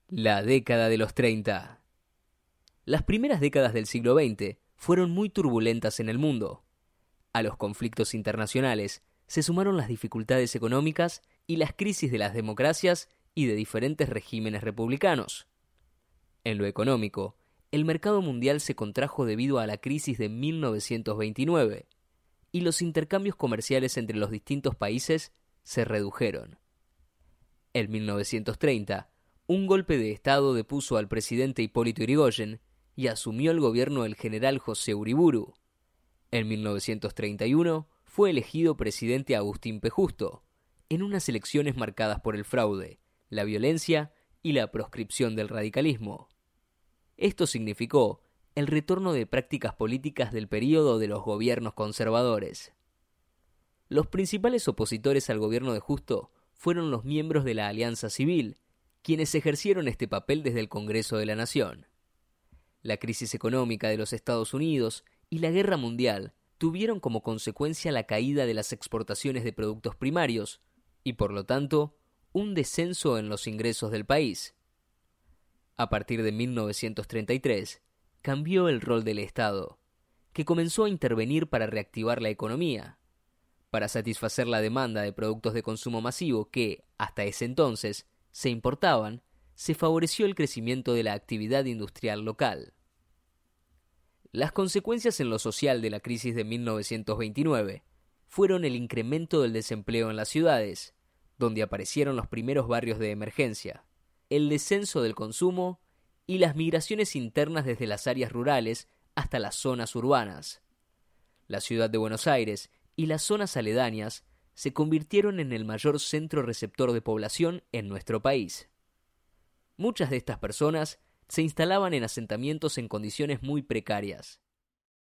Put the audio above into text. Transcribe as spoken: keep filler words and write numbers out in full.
La década de los treinta. Las primeras décadas del siglo veinte fueron muy turbulentas en el mundo. A los conflictos internacionales se sumaron las dificultades económicas y las crisis de las democracias y de diferentes regímenes republicanos. En lo económico, el mercado mundial se contrajo debido a la crisis de mil novecientos veintinueve y los intercambios comerciales entre los distintos países se redujeron. En mil novecientos treinta, un golpe de Estado depuso al presidente Hipólito Yrigoyen y asumió el gobierno el general José Uriburu. En mil novecientos treinta y uno fue elegido presidente Agustín P. Justo, en unas elecciones marcadas por el fraude, la violencia y la proscripción del radicalismo. Esto significó el retorno de prácticas políticas del período de los gobiernos conservadores. Los principales opositores al gobierno de Justo fueron los miembros de la Alianza Civil, quienes ejercieron este papel desde el Congreso de la Nación. La crisis económica de los Estados Unidos y la Guerra Mundial tuvieron como consecuencia la caída de las exportaciones de productos primarios y, por lo tanto, un descenso en los ingresos del país. A partir de mil novecientos treinta y tres, cambió el rol del Estado, que comenzó a intervenir para reactivar la economía. Para satisfacer la demanda de productos de consumo masivo que, hasta ese entonces, se importaban, se favoreció el crecimiento de la actividad industrial local. Las consecuencias en lo social de la crisis de mil novecientos veintinueve fueron el incremento del desempleo en las ciudades, donde aparecieron los primeros barrios de emergencia, el descenso del consumo y las migraciones internas desde las áreas rurales hasta las zonas urbanas. La ciudad de Buenos Aires y las zonas aledañas se convirtieron en el mayor centro receptor de población en nuestro país. Muchas de estas personas se instalaban en asentamientos en condiciones muy precarias.